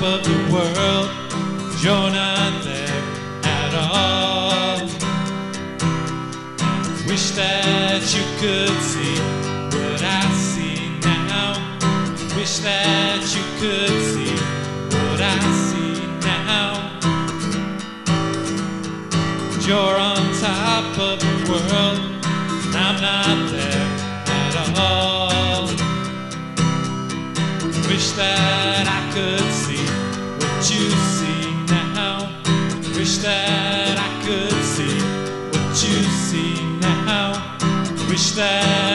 of the world, you're not there at all. Wish that you could see what I see now. Wish that you could see what I see now. You're on top of the world, and I'm not there at all. Wish that I could see what you see now. Wish that I could see what you see now. Wish that